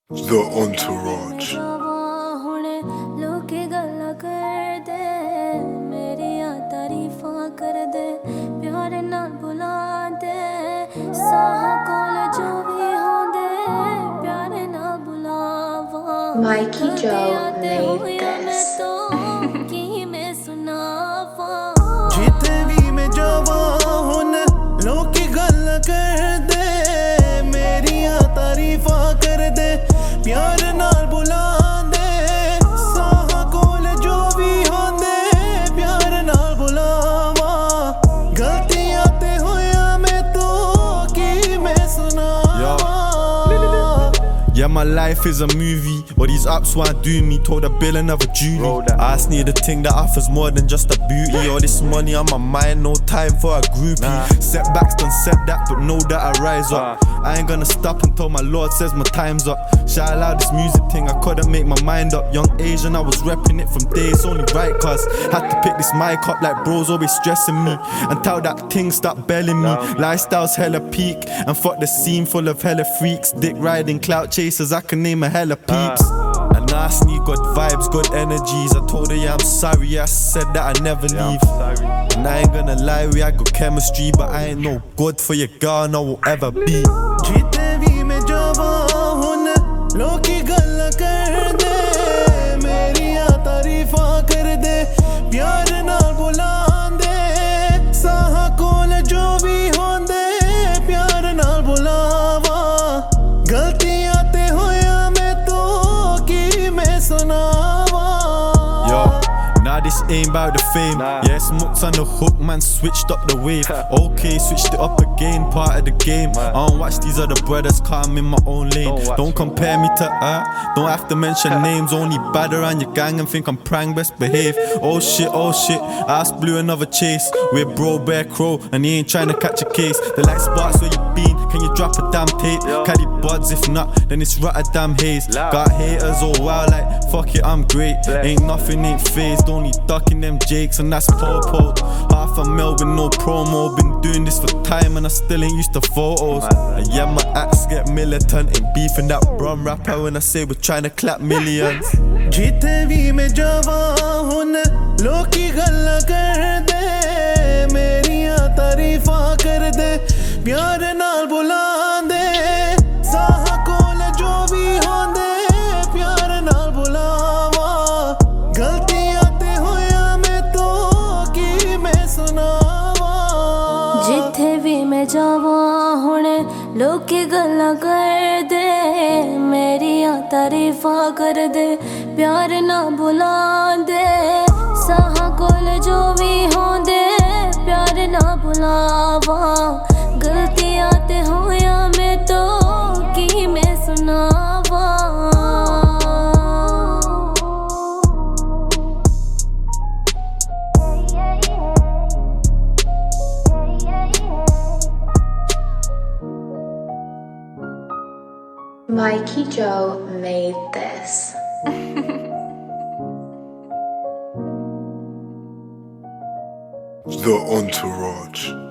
The Entourage. Mikey Joe made this. जिथे भी मैं जावा हुन लोकी गल कर दे मेरियां तारीफां कर दे प्यार नाल बुला दे साहा कोल जो भी होंदे प्यार नाल बुलावा गलतियां ते होया मैं तो की मैं सुनावा Yeah, my life is a movie. All these ups want do me. Told a bill another Julie. I just need a thing that offers more than just a beauty. All this money on my mind, no time for a groupie. Setbacks done said that, but know that I rise up. I ain't gonna stop until my Lord says my time's up. Shout out this music thing, I couldn't make my mind up. Young Asian, I was repping it from day, it's only right cuz had to pick this mic up like bros always stressing me. Until that thing stop belling me. Lifestyle's hella peak, and fuck the scene full of hella freaks. Dick riding, clout chasers, I can name a hella peeps. And I sneak good vibes, good energies. I told her yeah I'm sorry, I said that I never leave. And I ain't gonna lie, we had good chemistry, but I ain't no good for your girl, no will ever be. जीते भी मैं जावा हुन लोकी गल कर दे मेरियां तारीफां कर दे प्यार नाल बुला दे साहा कोल जो भी होंदे प्यार नाल बुलावा गलतियां ते होया मैं तो की मैं सुनावा. Yo, nah, this ain't about the fame. Yes, Mooks on the hook, man, switched up the wave. Okay, switched it up again, part of the game. I don't watch these other brothers, cause I'm in my own lane. Don't compare me to her, don't have to mention names. Only bad around your gang and think I'm prang, best behave. Oh shit, ass blew another chase. We're bro, bear crow, and he ain't trying to catch a case. The light sparks where you been, can you drop a damn tape? Caddy buds, if not, then it's Rotterdam haze. Got haters all wild like, fuck it, I'm great. Ain't nothing, ain't phased, only ducking them jakes, and that's po-po. Half a mil with no promo, been doing this for time and I still ain't used to photos. And yeah, my acts get militant, ain't beefing that brum rapper when I say we're trying to clap millions. जीते भी मैं जावा हुन लोकी गल कर दे मेरियां तारीफां कर दे प्यार नाल बुला दे साहा कोल जो भी होंदे प्यार नाल बुलावा गलतियां ते होया मैं तो की मैं सुनावा. जिथे भी मैं जावा हुण लोकी गल्लां कर दे मेरियां तारीफां कर दे प्यार ना बुला दे साहा कोल जो भी होंदे प्यार ना बुलावा गलतियां ते होया मैं तो की मैं सुनावा. Mikey Joe made this. The Entourage.